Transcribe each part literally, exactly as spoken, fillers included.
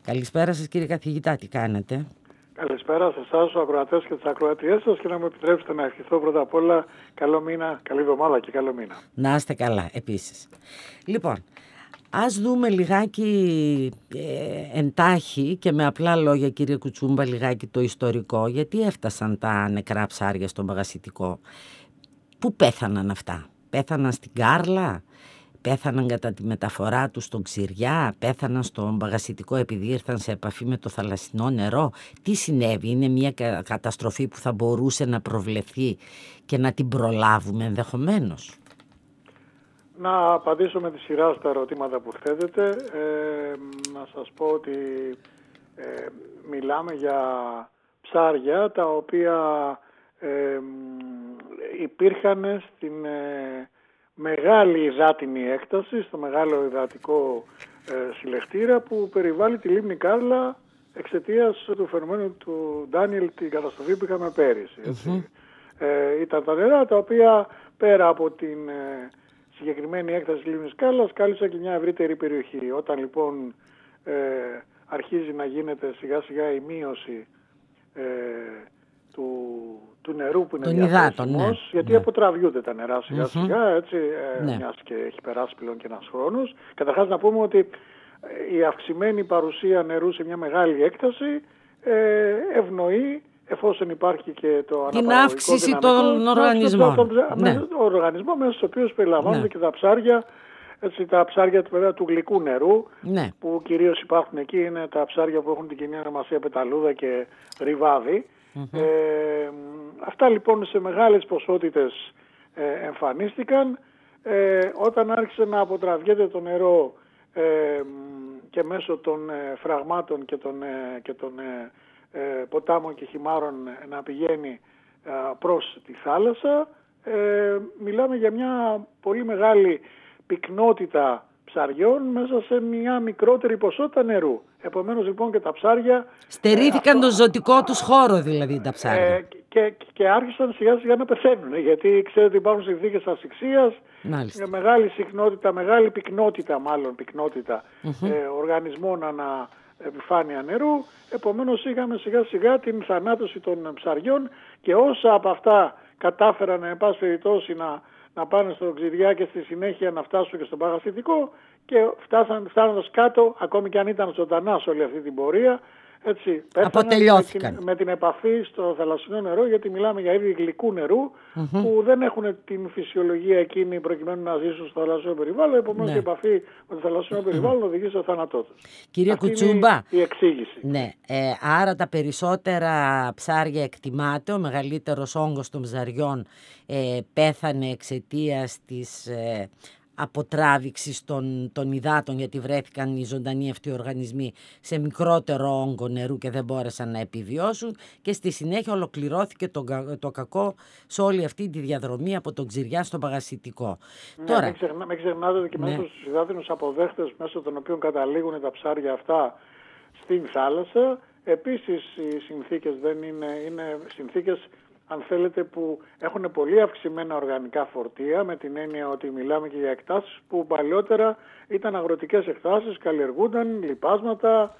Καλησπέρα σας κύριε καθηγητά, τι κάνετε? Καλησπέρα σε εσάς, τους ακροατές και τις ακροατριές σας, και να μου επιτρέψετε να ευχηθώ πρώτα απ' όλα καλό μήνα, καλή εβδομάδα και καλό μήνα. Να είστε καλά επίσης. Λοιπόν, ας δούμε λιγάκι ε, εντάχει και με απλά λόγια κύριε Κουτσούμπα λιγάκι το ιστορικό. Γιατί έφτασαν τα νεκρά ψάρια στο παγασιτικό? Πού πέθαναν αυτά? Πέθαναν στην Κάρλα? Πέθαναν κατά τη μεταφορά τους στον Ξηριά? Πέθαναν στον παγασιτικό επειδή ήρθαν σε επαφή με το θαλασσινό νερό? Τι συνέβη? Είναι μια καταστροφή που θα μπορούσε να προβλεφθεί και να την προλάβουμε ενδεχομένως? Να απαντήσω με τη σειρά στα ερωτήματα που θέτετε. Ε, να σας πω ότι ε, μιλάμε για ψάρια τα οποία ε, υπήρχαν στην ε, μεγάλη υδάτινη έκταση, στο μεγάλο υδατικό ε, συλλεχτήρα που περιβάλλει τη λίμνη Κάρλα εξαιτίας του φαινομένου του Ντάνιελ, την καταστροφή που είχαμε πέρυσι. Mm-hmm. Ε, ήταν τα νερά τα οποία πέρα από την ε, συγκεκριμένη έκταση της λίμνης Κάρλας κάλυψαν και μια ευρύτερη περιοχή. Όταν λοιπόν ε, αρχίζει να γίνεται σιγά σιγά η μείωση ε, του, του νερού που είναι διαθέσιμος, ναι, γιατί ναι. αποτραβιούνται τα νερά σιγά mm-hmm. σιγά, έτσι, ε, ναι. μιας και έχει περάσει πλέον και ένας χρόνος. Καταρχάς να πούμε ότι η αυξημένη παρουσία νερού σε μια μεγάλη έκταση ε, ευνοεί, εφόσον υπάρχει και το την αύξηση των οργανισμών. Τον, τον, ναι. τον οργανισμό μέσα στους οποίους περιλαμβάνονται ναι. και τα ψάρια, έτσι, τα ψάρια βέβαια, του γλυκού νερού, ναι. που κυρίως υπάρχουν εκεί, είναι τα ψάρια που έχουν την κοινή ονομασία πεταλούδα και ρυβάδι. Mm-hmm. Ε, αυτά λοιπόν σε μεγάλες ποσότητες ε, εμφανίστηκαν. Ε, όταν άρχισε να αποτραβιέται το νερό ε, και μέσω των ε, φραγμάτων και των, ε, και των ε, ε, ποτάμων και χυμάρων ε, να πηγαίνει ε, προς τη θάλασσα, ε, μιλάμε για μια πολύ μεγάλη πυκνότητα ψαριών μέσα σε μια μικρότερη ποσότητα νερού. Επομένως λοιπόν και τα ψάρια στερήθηκαν ε, το ζωτικό τους χώρο, δηλαδή τα ψάρια. Ε, και, και άρχισαν σιγά σιγά να πεθαίνουν, γιατί ξέρετε υπάρχουν συνθήκες ασφυξίας, μεγάλη συχνότητα, μεγάλη πυκνότητα μάλλον πυκνότητα mm-hmm. ε, οργανισμών ανά επιφάνεια νερού. Επομένως είχαμε σιγά σιγά την θανάτωση των ψαριών, και όσα από αυτά κατάφεραν εν πάση περιπτώσει να να πάνε στο Ξηριά και στη συνέχεια να φτάσουν και στον παγασιτικό, και φτάσαν, φτάνοντας κάτω, ακόμη και αν ήταν ζωντανά σε όλη αυτή την πορεία, έτσι, αποτελειώθηκαν. Με την, με την επαφή στο θαλασσινό νερό, γιατί μιλάμε για είδη γλυκού νερού mm-hmm. που δεν έχουν την φυσιολογία εκείνη προκειμένου να ζήσουν στο θαλασσινό περιβάλλον, επομένως ναι. η επαφή με το θαλασσινό περιβάλλον οδηγεί στο θάνατό τους. Κύριε αυτή Κουτσούμπα, είναι η εξήγηση. Ναι, ε, άρα τα περισσότερα ψάρια εκτιμάται, ο μεγαλύτερος όγκος των ψαριών ε, πέθανε εξαιτίας της ε, αποτράβηξης των, των υδάτων, γιατί βρέθηκαν οι ζωντανοί αυτοί οι οργανισμοί σε μικρότερο όγκο νερού και δεν μπόρεσαν να επιβιώσουν, και στη συνέχεια ολοκληρώθηκε το, το κακό σε όλη αυτή τη διαδρομή από τον Ξηριά στο παγασιτικό. Ναι, Τώρα, μην, ξεχνα, μην ξεχνάτε ότι και ναι. μέσα στους υδάτινους αποδέχτες μέσω των οποίων καταλήγουν τα ψάρια αυτά στην θάλασσα, επίσης οι συνθήκες δεν είναι, είναι συνθήκες, αν θέλετε, που έχουν πολύ αυξημένα οργανικά φορτία, με την έννοια ότι μιλάμε και για εκτάσεις που παλιότερα ήταν αγροτικές εκτάσεις, καλλιεργούνταν λιπάσματα,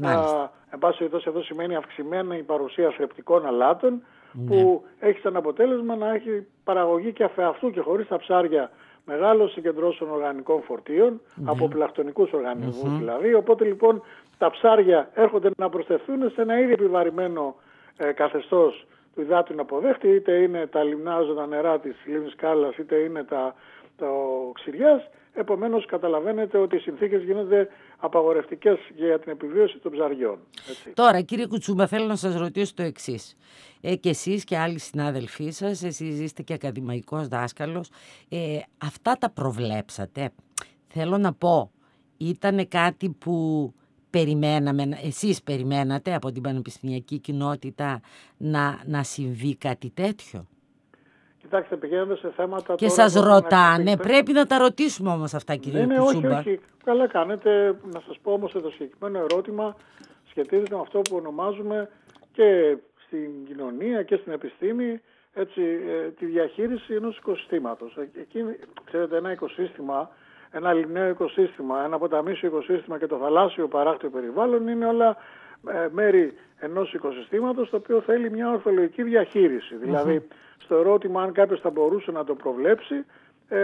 εν πάση περιπτώσει αυτό σημαίνει αυξημένα η παρουσία θρεπτικών αλάτων, ναι. που έχει σαν αποτέλεσμα να έχει παραγωγή και αφεαυτού και χωρίς τα ψάρια μεγάλο συγκεντρώσεων οργανικών φορτίων, ναι. από πλακτονικούς οργανισμούς mm-hmm. δηλαδή, οπότε λοιπόν τα ψάρια έρχονται να προσθεθούν σε ένα ήδη επιβαρημένο ε, καθεστώς του υδάτινου αποδέχτη, είτε είναι τα λιμνάζοντα νερά της λίμνης Κάρλας, είτε είναι τα, το Ξηριάς. Επομένως καταλαβαίνετε ότι οι συνθήκες γίνονται απαγορευτικές για την επιβίωση των ψαριών. Έτσι. Τώρα κύριε Κουτσούμπα, θέλω να σας ρωτήσω το εξής. Ε, και εσείς και άλλοι συνάδελφοί σας, εσείς είστε και ακαδημαϊκός δάσκαλος, ε, αυτά τα προβλέψατε? Θέλω να πω, ήτανε κάτι που περιμέναμε, εσείς περιμένατε από την πανεπιστημιακή κοινότητα να, να συμβεί κάτι τέτοιο? Κοιτάξτε, πηγαίνοντα σε θέματα. Και σας ρωτάνε, πρέπει να τα ρωτήσουμε όμως αυτά, κύριε ναι, Κουτσούμπα. Ναι, όχι, όχι. Καλά κάνετε. Να σας πω όμως ότι το συγκεκριμένο ερώτημα σχετίζεται με αυτό που ονομάζουμε και στην κοινωνία και στην επιστήμη, έτσι, τη διαχείριση ενός οικοσυστήματος. Εκεί, ξέρετε, ένα οικοσύστημα ένα λιμναίο οικοσύστημα, ένα ποταμίσιο οικοσύστημα και το θαλάσσιο παράκτιο περιβάλλον είναι όλα ε, μέρη ενός οικοσυστήματος το οποίο θέλει μια ορθολογική διαχείριση. Mm-hmm. Δηλαδή, στο ερώτημα αν κάποιος θα μπορούσε να το προβλέψει, ε,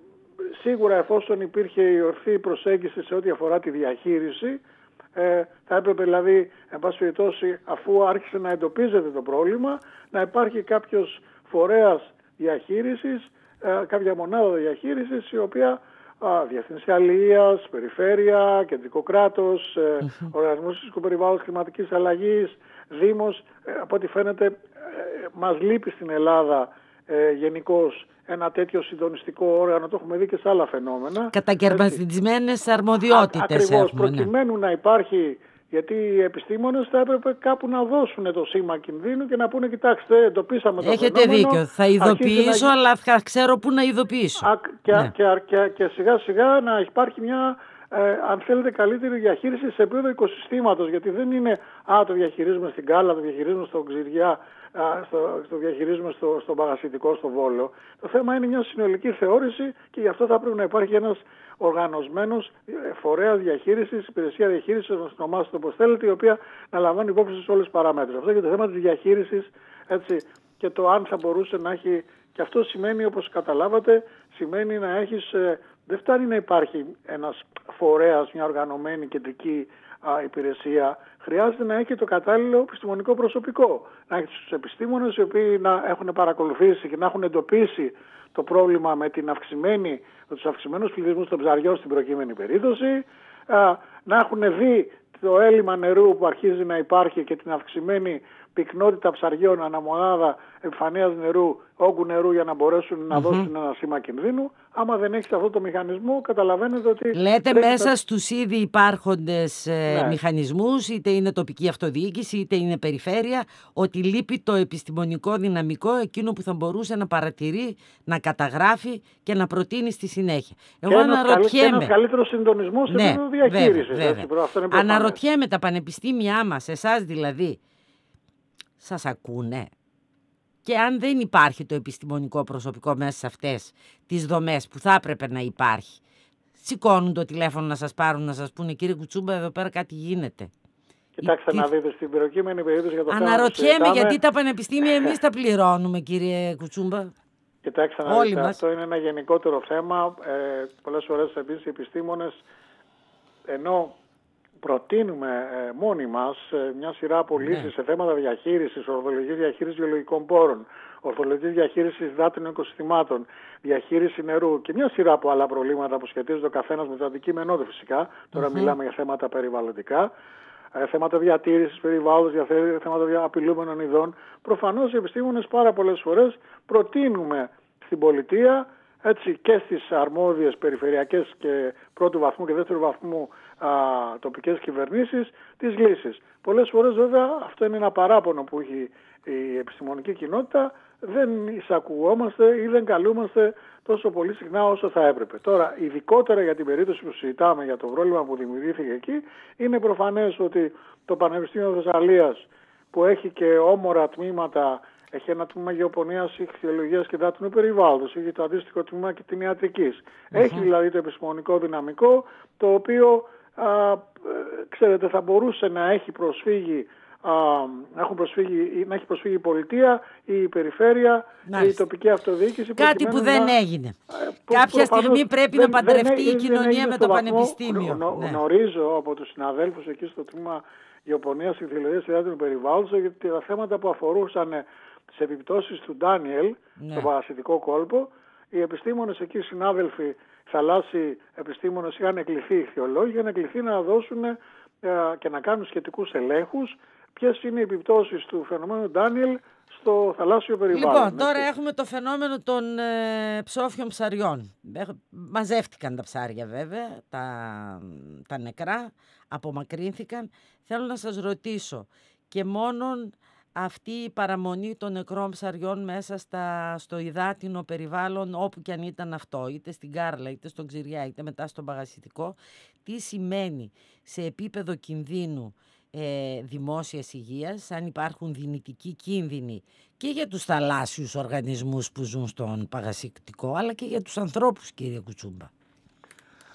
σίγουρα εφόσον υπήρχε η ορθή προσέγγιση σε ό,τι αφορά τη διαχείριση, ε, θα έπρεπε δηλαδή, εν πάση περιπτώσει, αφού άρχισε να εντοπίζεται το πρόβλημα, να υπάρχει κάποιος φορέας διαχείρισης, ε, κάποια μονάδα διαχείρισης, η οποία α, Διεύθυνση Αλληλείας, Περιφέρεια, Κεντρικό Κράτος, ε, mm-hmm. Οργανισμός Φυσικού Περιβάλλοντος, Κλιματικής Αλλαγής, Δήμος, ε, από ό,τι φαίνεται ε, μας λείπει στην Ελλάδα ε, γενικώς ένα τέτοιο συντονιστικό όργανο, το έχουμε δει και σε άλλα φαινόμενα. Κατακαιρματισμένες αρμοδιότητες. Ακριβώς, προκειμένου ναι. να υπάρχει, γιατί οι επιστήμονες θα έπρεπε κάπου να δώσουν το σήμα κινδύνου και να πούνε, κοιτάξτε, εντοπίσαμε το Έχετε φαινόμενο. Έχετε δίκιο, θα ειδοποιήσω, να... αλλά θα ξέρω πού να ειδοποιήσω. Α, και, ναι. και, και, και σιγά σιγά να υπάρχει μια, ε, αν θέλετε, καλύτερη διαχείριση σε επίπεδο οικοσυστήματος, γιατί δεν είναι, α, το διαχειρίζουμε στην Κάλα, το διαχειρίζουμε στο Ξηριά, στο, στο διαχειρίζουμε στο, στο Παγασιτικό, στο Βόλο. Το θέμα είναι μια συνολική θεώρηση και γι' αυτό θα πρέπει να υπάρχει ένας οργανωσμένος φορέας διαχείρισης, υπηρεσία διαχείρισης, ονομάστε το όπως θέλετε, η οποία να λαμβάνει υπόψη σε όλες τις παραμέτρους. Αυτό και το θέμα της διαχείρισης, έτσι, και το αν θα μπορούσε να έχει, και αυτό σημαίνει, όπως καταλάβατε, σημαίνει να έχεις, ε, δεν φτάνει να υπάρχει ένας φορέας, μια οργανωμένη κεντρική α, υπηρεσία, χρειάζεται να έχει το κατάλληλο επιστημονικό προσωπικό. Να έχει τους επιστήμονες οι οποίοι να έχουν παρακολουθήσει και να έχουν εντοπίσει το πρόβλημα με, την αυξημένη, με τους αυξημένους πληθυσμούς των ψαριών στην προκείμενη περίπτωση, α, να έχουν δει το έλλειμμα νερού που αρχίζει να υπάρχει και την αυξημένη πυκνότητα ψαριών αναμονάδα επιφανείας νερού, όγκου νερού, για να μπορέσουν να mm-hmm. δώσουν ένα σήμα κινδύνου. Άμα δεν έχεις αυτό το μηχανισμό, καταλαβαίνετε ότι... Λέτε μέσα τα... στους ήδη υπάρχοντες ναι. μηχανισμούς, είτε είναι τοπική αυτοδιοίκηση, είτε είναι περιφέρεια, ότι λείπει το επιστημονικό δυναμικό, εκείνο που θα μπορούσε να παρατηρεί, να καταγράφει και να προτείνει στη συνέχεια. Εγώ αναρωτιέμαι... Και ένας καλύτερος συντονισμός σε επίπεδο διαχείρισης. Αναρωτιέμαι τα πανεπιστήμια μας, εσάς δηλαδή, σας ακούνε? Και αν δεν υπάρχει το επιστημονικό προσωπικό μέσα σε αυτές τις δομές που θα έπρεπε να υπάρχει, σηκώνουν το τηλέφωνο να σας πάρουν, να σας πούνε, κύριε Κουτσούμπα, εδώ πέρα κάτι γίνεται? Κοιτάξτε Τι... να δείτε, στην προκείμενη περίπτωση για το θέμα. Αναρωτιέμαι γιατί τα πανεπιστήμια εμείς τα πληρώνουμε, κύριε Κουτσούμπα. Κοιτάξτε να δείτε, αυτό είναι ένα γενικότερο θέμα. Ε, πολλές φορές επίσης οι επιστήμονες, ενώ προτείνουμε ε, μόνοι μας ε, μια σειρά από λύσεις ναι. σε θέματα διαχείρισης, ορθολογικής διαχείρισης βιολογικών πόρων, ορθολογικής διαχείρισης υδάτινων οικοσυστημάτων, διαχείριση νερού και μια σειρά από άλλα προβλήματα που σχετίζονται ο καθένας με το αντικείμενό του φυσικά. Τώρα mm-hmm. μιλάμε για θέματα περιβαλλοντικά, ε, θέματα διατήρησης περιβάλλοντος, για θέματα απειλούμενων ειδών. Προφανώς οι επιστήμονες πάρα πολλές φορές προτείνουμε στην πολιτεία, έτσι, και στις αρμόδιες περιφερειακές και πρώτου βαθμού και δεύτερου βαθμού α, τοπικές κυβερνήσεις τις λύσεις. Πολλές φορές βέβαια αυτό είναι ένα παράπονο που έχει η επιστημονική κοινότητα, δεν εισακουγόμαστε ή δεν καλούμαστε τόσο πολύ συχνά όσο θα έπρεπε. Τώρα, ειδικότερα για την περίπτωση που συζητάμε για το πρόβλημα που δημιουργήθηκε εκεί, είναι προφανές ότι το Πανεπιστήμιο Θεσσαλίας, που έχει και όμορα τμήματα, έχει ένα τμήμα γεωπονίας, ηχθειολογίας και υδάτινου περιβάλλοντος, έχει το αντίστοιχο τμήμα και την ιατρικής. Mm-hmm. Έχει δηλαδή το επιστημονικό δυναμικό, το οποίο α, ξέρετε, θα μπορούσε να έχει προσφύγει, α, να, έχουν προσφύγει, να έχει προσφύγει η πολιτεία, η περιφέρεια, Μάλιστα. η τοπική αυτοδιοίκηση. Κάτι που δεν να... έγινε. Που Κάποια στιγμή πρέπει δεν, να παντρευτεί δεν, η κοινωνία με το βαθμό, πανεπιστήμιο. Γνω, ναι. Γνωρίζω από τους συναδέλφους εκεί στο τμήμα γεωπονίας, ηχθειολογίας και υδάτινου περιβάλλοντος, γιατί τα θέματα που αφορούσαν τις επιπτώσεις του Ντάνιελ, ναι. στο παρασιτικό κόλπο, οι επιστήμονες εκεί, συνάδελφοι θαλάσσιοι επιστήμονες, είχαν εκλειθεί, ηχθειολόγοι, είχαν εκλειθεί να δώσουν ε, και να κάνουν σχετικούς ελέγχους ποιες είναι οι επιπτώσεις του φαινομένου Ντάνιελ στο θαλάσσιο περιβάλλον. Λοιπόν, τώρα έχουμε το φαινόμενο των ε, ψόφιων ψαριών. Μαζεύτηκαν τα ψάρια βέβαια, τα, τα νεκρά, απομακρύνθηκαν. Θέλω να σας ρωτήσω, και μόνον αυτή η παραμονή των νεκρών ψαριών μέσα στα, στο υδάτινο περιβάλλον, όπου και αν ήταν αυτό, είτε στην Κάρλα, είτε στον Ξηριά, είτε μετά στον Παγασιτικό, τι σημαίνει σε επίπεδο κινδύνου ε, δημόσιας υγείας, αν υπάρχουν δυνητικοί κίνδυνοι και για τους θαλάσσιους οργανισμούς που ζουν στον Παγασιτικό, αλλά και για τους ανθρώπους, κύριε Κουτσούμπα?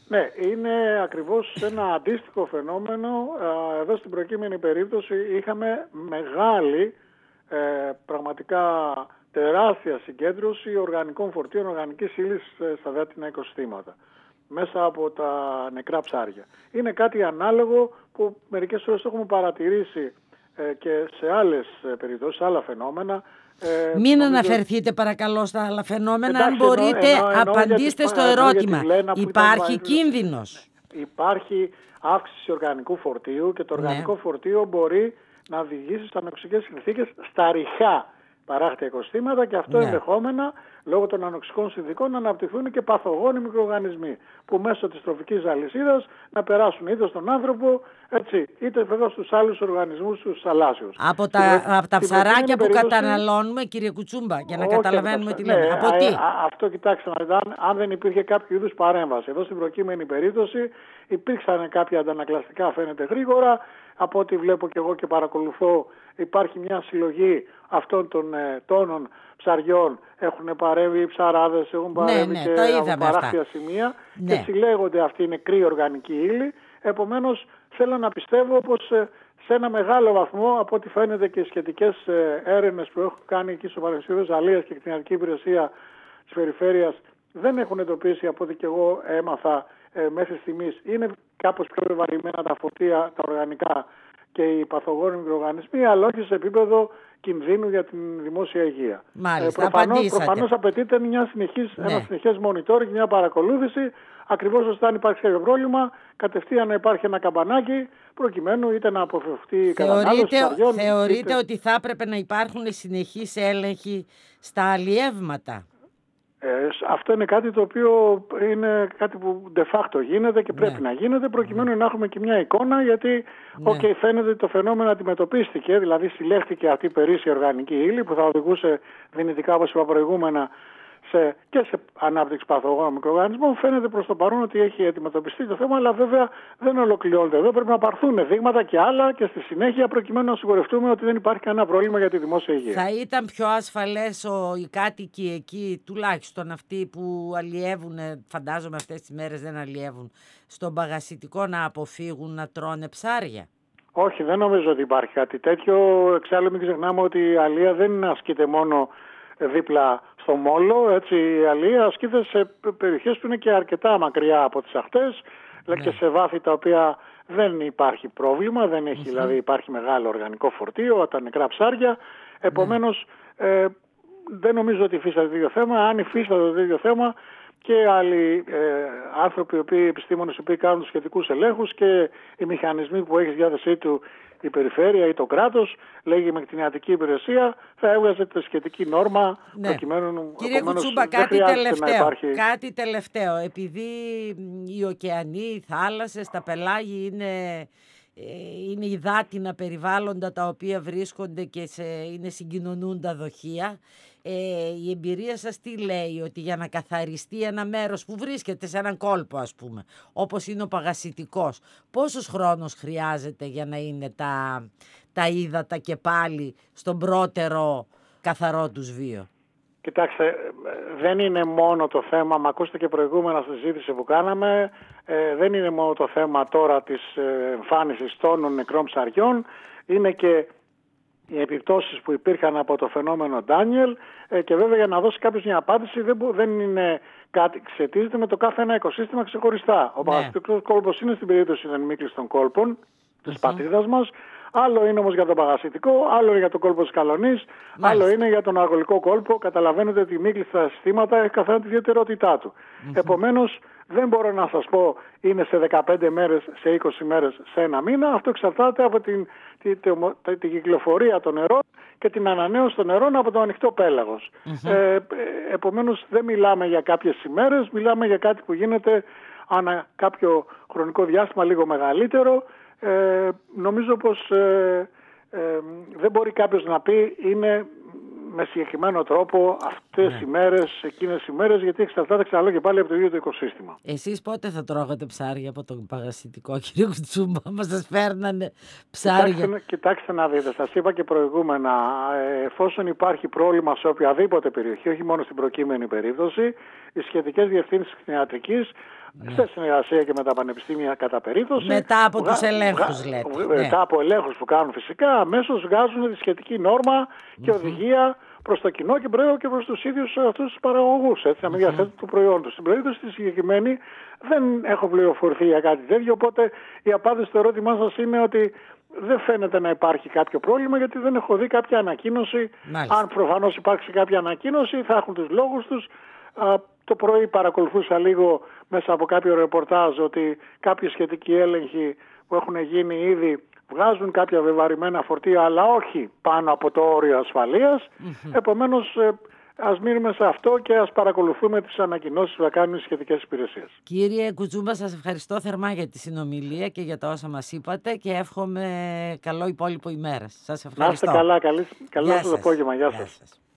Ναι, είναι ακριβώς ένα αντίστοιχο φαινόμενο. Εδώ στην προκείμενη περίπτωση είχαμε μεγάλη, ε, πραγματικά τεράστια συγκέντρωση οργανικών φορτίων, οργανικής ύλης στα δέντινα οικοσυστήματα, μέσα από τα νεκρά ψάρια. Είναι κάτι ανάλογο που μερικές φορές έχουμε παρατηρήσει ε, και σε άλλες περιπτώσεις, σε άλλα φαινόμενα. Ε, Μην νομίζω... αναφερθείτε παρακαλώ στα άλλα φαινόμενα. Εντάξει, αν μπορείτε εννοώ, εννοώ, απαντήστε εννοώ, στο εννοώ, ερώτημα. Υπάρχει ήταν... κίνδυνος? Υπάρχει αύξηση οργανικού φορτίου και το οργανικό ναι. φορτίο μπορεί να οδηγήσει σε ανοξικές συνθήκες στα ρηχά παράκτια οικοσυστήματα και αυτό ναι. ενδεχόμενα λόγω των ανοξικών συνθήκων να αναπτυχθούν και παθογόνοι μικροοργανισμοί που μέσω της τροφικής αλυσίδας να περάσουν είτε στον άνθρωπο έτσι, είτε βέβαια στους άλλους οργανισμούς, στους θαλάσσιους. Από τα, στην, από τα ψαράκια που περίπτωση... καταναλώνουμε, κύριε Κουτσούμπα, για να όχι, καταλαβαίνουμε τι λέμε. Ναι, από α, τι? Α, αυτό κοιτάξτε, αν, αν δεν υπήρχε κάποιο είδους παρέμβαση. Εδώ στην προκείμενη περίπτωση υπήρξαν κάποια αντανακλαστικά, φαίνεται γρήγορα. Από ό,τι βλέπω και εγώ και παρακολουθώ, υπάρχει μια συλλογή αυτών των ε, τόνων ψαριών. Έχουν παρέμβει οι ψαράδες, έχουν παρέμβει ναι, ναι, και από παράκτια σημεία ναι. και συλλέγονται αυτή η νεκρή οργανική ύλη. Επομένως, θέλω να πιστεύω πως ε, σε ένα μεγάλο βαθμό, από ό,τι φαίνεται και οι σχετικές ε, έρευνες που έχουν κάνει εκεί στο Πανεπιστήμιο Ζαλίας και κτηνιατρική υπηρεσία της περιφέρειας, δεν έχουν εντοπίσει, από ό,τι και εγώ έμαθα ε, μέχρι στιγμής, είναι κάπως πιο ευαρημένα τα φορτία, τα οργανικά και οι παθογόνοι μικροοργανισμοί, αλλά όχι σε επίπεδο κινδύνου για την δημόσια υγεία. Μάλιστα, ε, προφανώς, προφανώς απαιτείται μια συνεχής, ναι. ένα συνεχές monitoring, μια παρακολούθηση, ακριβώς ώστε αν υπάρχει κάποιο πρόβλημα, κατευθείαν να υπάρχει ένα καμπανάκι, προκειμένου είτε να αποφευθεί η κατανάλωση ψαριών. Θεωρείτε είτε... ότι θα έπρεπε να υπάρχουν συνεχείς έλεγχοι στα αλλιεύματα? Ε, αυτό είναι κάτι το οποίο είναι κάτι που de facto γίνεται και πρέπει ναι. να γίνεται προκειμένου ναι. να έχουμε και μια εικόνα, γιατί ναι. okay, φαίνεται ότι το φαινόμενο αντιμετωπίστηκε, δηλαδή συλλέχθηκε αυτή η περίσσια οργανική ύλη που θα οδηγούσε δυνητικά, όπως είπα προηγούμενα, σε, και σε ανάπτυξη παθογόνων μικροοργανισμών. Φαίνεται προς το παρόν ότι έχει αντιμετωπιστεί το θέμα, αλλά βέβαια δεν ολοκληρώνεται εδώ. Πρέπει να πάρθουν δείγματα και άλλα και στη συνέχεια προκειμένου να σιγουρευτούμε ότι δεν υπάρχει κανένα πρόβλημα για τη δημόσια υγεία. Θα ήταν πιο ασφαλές ο, οι κάτοικοι εκεί, τουλάχιστον αυτοί που αλλιεύουν, φαντάζομαι αυτές τις μέρες δεν αλλιεύουν, στον παγασιτικό να αποφύγουν να τρώνε ψάρια? Όχι, δεν νομίζω ότι υπάρχει κάτι τέτοιο. Εξάλλου μην ξεχνάμε ότι η αλία δεν ασκείται μόνο δίπλα στο μόλο, έτσι, η αλία ασκείται σε περιοχές που είναι και αρκετά μακριά από τις ακτές ναι. και σε βάθη τα οποία δεν υπάρχει πρόβλημα, δεν έχει, mm-hmm. δηλαδή υπάρχει μεγάλο οργανικό φορτίο, τα νεκρά ψάρια. Επομένως ναι. ε, δεν νομίζω ότι υφίσταται το ίδιο θέμα. Αν υφίσταται το ίδιο θέμα, και άλλοι ε, άνθρωποι, οι οποίοι, επιστήμονες οι οποίοι κάνουν τους σχετικούς ελέγχους και οι μηχανισμοί που έχει στη διάθεσή του η περιφέρεια ή το κράτος, λέγει με κτηνιατρική υπηρεσία, θα έβγαζε τη σχετική νόρμα ναι. προκειμένου. Κύριε Κουτσούμπα, κάτι τελευταίο, υπάρχει... κάτι τελευταίο. Επειδή οι ωκεανοί, οι θάλασσες, τα πελάγη είναι... είναι υδάτινα περιβάλλοντα τα οποία βρίσκονται και σε, είναι συγκοινωνούντα δοχεία. Ε, η εμπειρία σας τι λέει? Ότι για να καθαριστεί ένα μέρος που βρίσκεται σε έναν κόλπο, ας πούμε, όπως είναι ο παγασιτικός, πόσος χρόνος χρειάζεται για να είναι τα, τα ύδατα και πάλι στον πρώτερο καθαρό τους βίο? Κοιτάξτε, δεν είναι μόνο το θέμα, μα ακούστε και προηγούμενα στη συζήτηση που κάναμε, ε, δεν είναι μόνο το θέμα τώρα της εμφάνισης τόνων νεκρών ψαριών, είναι και οι επιπτώσεις που υπήρχαν από το φαινόμενο Ντάνιελ ε, και βέβαια για να δώσει κάποιος μια απάντηση δεν, δεν είναι κάτι, σχετίζεται με το κάθε ένα οικοσύστημα ξεχωριστά. Ο ναι. παγασιτικός κόλπος είναι στην περίπτωση των ημίκλειστων κόλπων της uh-huh. πατρίδας μας. Άλλο είναι όμως για τον παγασιτικό, άλλο είναι για τον κόλπο της Καλονής, Μάλιστα. άλλο είναι για τον αργολικό κόλπο. Καταλαβαίνετε ότι η μίκλειστα συστήματα έχει καθένα τη ιδιαιτερότητά του. Mm-hmm. Επομένως, δεν μπορώ να σας πω είναι σε δεκαπέντε μέρες, σε είκοσι μέρες, σε ένα μήνα. Αυτό εξαρτάται από την, την, την, την κυκλοφορία των νερών και την ανανέωση των νερών από το ανοιχτό πέλαγος. Mm-hmm. Ε, επομένως, δεν μιλάμε για κάποιες ημέρες, μιλάμε για κάτι που γίνεται ανά κάποιο χρονικό διάστημα λίγο μεγαλύτερο. Ε, νομίζω πως ε, ε, δεν μπορεί κάποιος να πει είναι με συγκεκριμένο τρόπο αυτή αυτές Ναι. οι μέρες, εκείνες οι μέρες, γιατί εξαρτάται, ξαναλέω και πάλι, από το ίδιο το οικοσύστημα. Εσείς πότε θα τρώγατε ψάρια από τον παγασιτικό, κύριε Κουτσούμπα, μας σας φέρνανε ψάρια? Κοιτάξτε, κοιτάξτε να δείτε, σας είπα και προηγούμενα, ε, εφόσον υπάρχει πρόβλημα σε οποιαδήποτε περιοχή, όχι μόνο στην προκείμενη περίπτωση, οι σχετικές διευθύνσεις κτηνιατρικής, Ναι. σε συνεργασία και με τα πανεπιστήμια κατά περίπτωση, Μετά από βγα- τους ελέγχους, βγα- λέτε. βγα- Ναι. μετά από ελέγχους που κάνουν φυσικά, αμέσως βγάζουν τη σχετική νόρμα και οδηγία προς το κοινό και πρέπει και προς τους ίδιους αυτούς τους παραγωγούς, έτσι, να μην διαθέτουν το προϊόν τους. Στην περίπτωση τη συγκεκριμένη δεν έχω πληροφορηθεί για κάτι τέτοιο, οπότε η απάντηση στο ερώτημά σας είναι ότι δεν φαίνεται να υπάρχει κάποιο πρόβλημα, γιατί δεν έχω δει κάποια ανακοίνωση. Μάλιστα. Αν προφανώς υπάρξει κάποια ανακοίνωση, θα έχουν τους λόγους τους. Α, το πρωί παρακολουθούσα λίγο μέσα από κάποιο ρεπορτάζ ότι κάποιοι σχετικοί έλεγχοι που έχουν γίνει ήδη βγάζουν κάποια βεβαρημένα φορτία, αλλά όχι πάνω από το όριο ασφαλείας. Επομένως, ε, ας μείνουμε σε αυτό και ας παρακολουθούμε τις ανακοινώσεις που θα κάνουν οι σχετικές υπηρεσίες. Κύριε Κουτσούμπα, σας ευχαριστώ θερμά για τη συνομιλία και για τα όσα μας είπατε και εύχομαι καλό υπόλοιπο ημέρας. Σας Να είστε ευχαριστώ. καλά, καλή, καλό Γεια σας σας. απόγευμα. Γεια Γεια σας. σας.